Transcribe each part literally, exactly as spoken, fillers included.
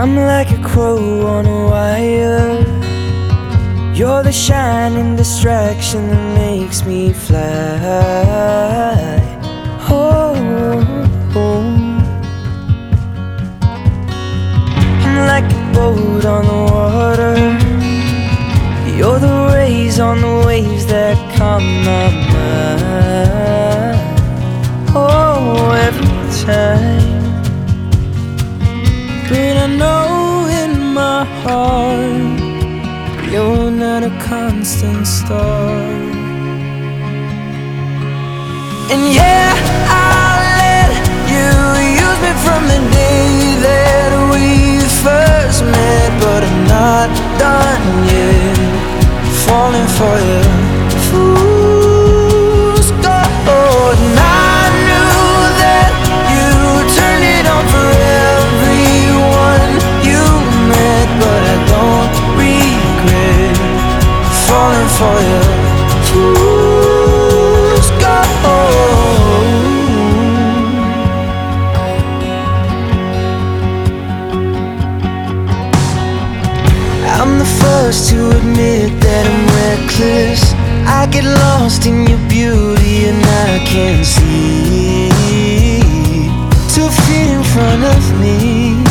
I'm like a crow on a wire. You're the shining distraction that makes me fly. Oh, oh. I'm like a boat on the water. You're the rays on the waves that calm my mind. Oh, every time. But I know in my heart you're not a constant star. And yeah, I'll let you use me from the day that we first met. But I'm not done yet falling for you. Fool's gold. And I knew that you turned it on for everyone you met. But I don't regret falling for you. Fool's gold. I'm the first to admit that I'm reckless. I get lost in your beauty and I can't see two feet in front of me.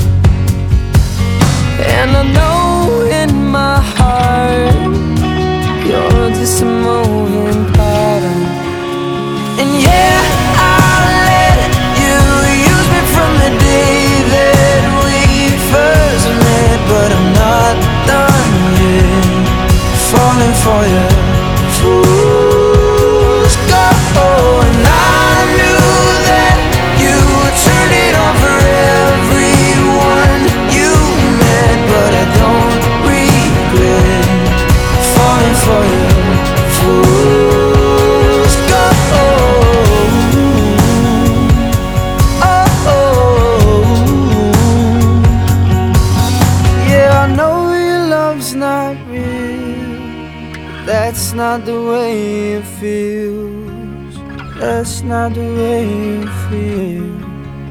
And I know in my heart you're just a moving pattern. And yeah, I'll let you use me from the day that we first met. But I'm not done yet falling for you. Fool's gold. And I knew that you would turn it on for everyone you met. But I don't regret falling for you. Fool's gold. Oh, oh. Yeah, I know your love's not real. That's not the way it feels. That's not the way it feels.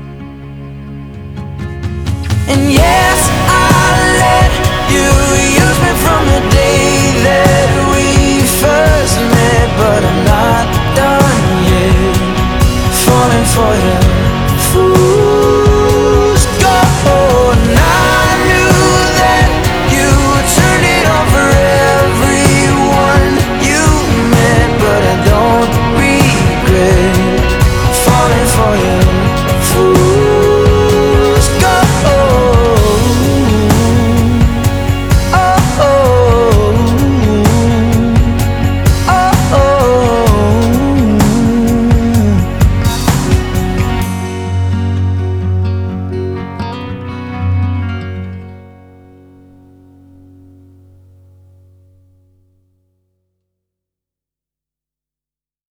And yes, I'll let you use me from the day that we first met.